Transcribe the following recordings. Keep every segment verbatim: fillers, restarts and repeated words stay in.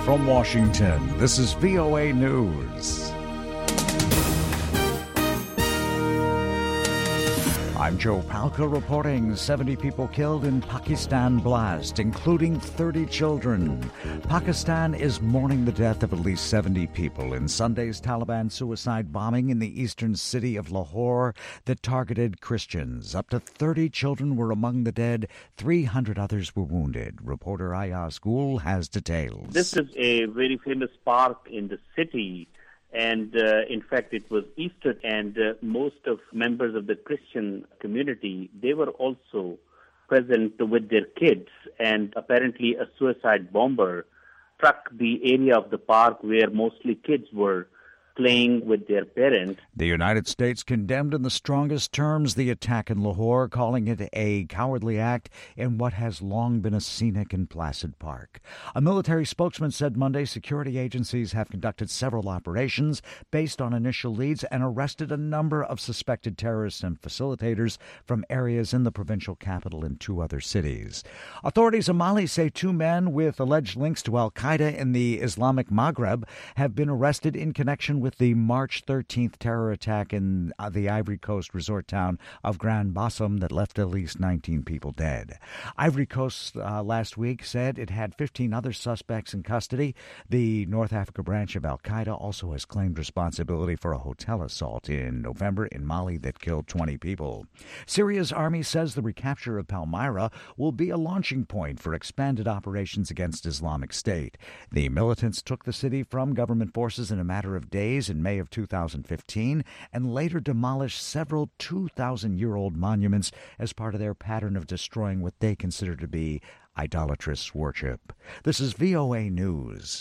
From Washington, this is V O A News. I'm Joe Palca reporting seventy people killed in Pakistan blast, including thirty children. Pakistan is mourning the death of at least seventy people in Sunday's Taliban suicide bombing in the eastern city of Lahore that targeted Christians. Up to thirty children were among the dead. three hundred others were wounded. Reporter Ayaz Gul has details. This is a very famous park in the city. And, uh, in fact, it was Easter, and uh, most of members of the Christian community, they were also present with their kids. And apparently a suicide bomber struck the area of the park where mostly kids were playing with their parents. The United States condemned in the strongest terms the attack in Lahore, calling it a cowardly act in what has long been a scenic and placid park. A military spokesman said Monday security agencies have conducted several operations based on initial leads and arrested a number of suspected terrorists and facilitators from areas in the provincial capital and two other cities. Authorities in Mali say two men with alleged links to al-Qaeda in the Islamic Maghreb have been arrested in connection with with the March thirteenth terror attack in the Ivory Coast resort town of Grand Bassam that left at least nineteen people dead. Ivory Coast uh, last week said it had fifteen other suspects in custody. The North Africa branch of al-Qaeda also has claimed responsibility for a hotel assault in November in Mali that killed twenty people. Syria's army says the recapture of Palmyra will be a launching point for expanded operations against Islamic State. The militants took the city from government forces in a matter of days in May of two thousand fifteen and later demolished several two thousand year old monuments as part of their pattern of destroying what they consider to be idolatrous worship. This is V O A News.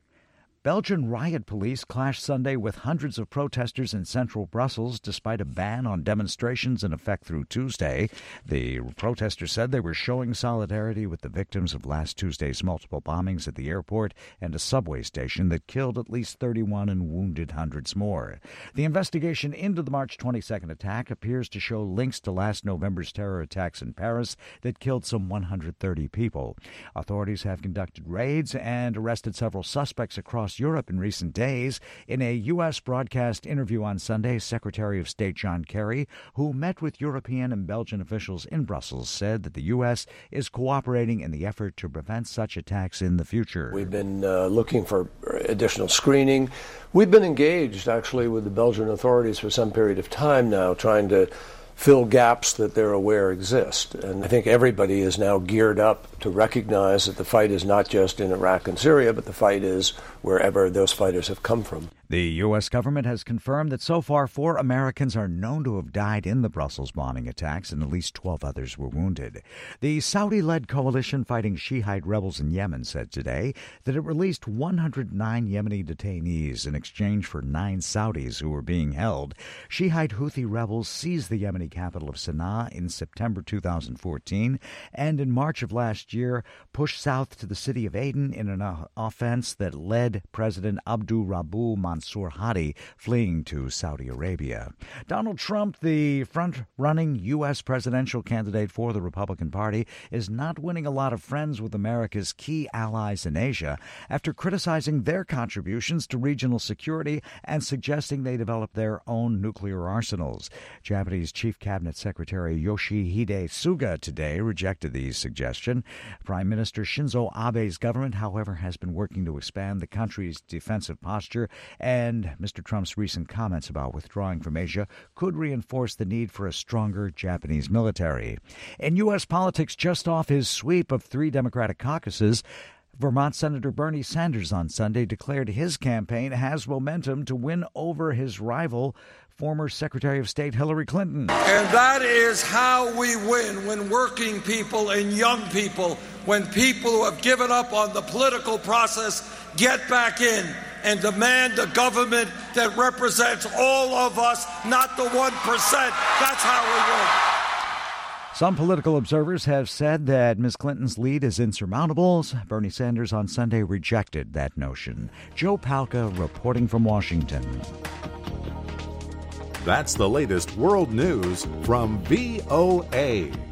Belgian riot police clashed Sunday with hundreds of protesters in central Brussels despite a ban on demonstrations in effect through Tuesday. The protesters said they were showing solidarity with the victims of last Tuesday's multiple bombings at the airport and a subway station that killed at least thirty-one and wounded hundreds more. The investigation into the March twenty-second attack appears to show links to last November's terror attacks in Paris that killed some one hundred thirty people. Authorities have conducted raids and arrested several suspects across Europe in recent days. In a U S broadcast interview on Sunday, Secretary of State John Kerry, who met with European and Belgian officials in Brussels, said that the U S is cooperating in the effort to prevent such attacks in the future. We've been uh, looking for additional screening. We've been engaged, actually, with the Belgian authorities for some period of time now, trying to fill gaps that they're aware exist. And I think everybody is now geared up to recognize that the fight is not just in Iraq and Syria, but the fight is wherever those fighters have come from. The U S government has confirmed that so far four Americans are known to have died in the Brussels bombing attacks and at least twelve others were wounded. The Saudi-led coalition fighting Shiite rebels in Yemen said today that it released one hundred nine Yemeni detainees in exchange for nine Saudis who were being held. Shiite Houthi rebels seized the Yemeni capital of Sana'a in September two thousand fourteen and in March of last year pushed south to the city of Aden in an uh, offense that led President Abdul Rabbu Mansour Hadi fleeing to Saudi Arabia. Donald Trump, the front-running U S presidential candidate for the Republican Party, is not winning a lot of friends with America's key allies in Asia after criticizing their contributions to regional security and suggesting they develop their own nuclear arsenals. Japanese Chief Cabinet Secretary Yoshihide Suga today rejected the suggestion. Prime Minister Shinzo Abe's government, however, has been working to expand the country's defensive posture, and Mister Trump's recent comments about withdrawing from Asia could reinforce the need for a stronger Japanese military. In U S politics, just off his sweep of three Democratic caucuses, Vermont Senator Bernie Sanders on Sunday declared his campaign has momentum to win over his rival, former Secretary of State Hillary Clinton. And that is how we win, when working people and young people, when people who have given up on the political process get back in and demand a government that represents all of us, not the one percent. That's how we win. Some political observers have said that Miz Clinton's lead is insurmountable. Bernie Sanders on Sunday rejected that notion. Joe Palca reporting from Washington. That's the latest world news from V O A.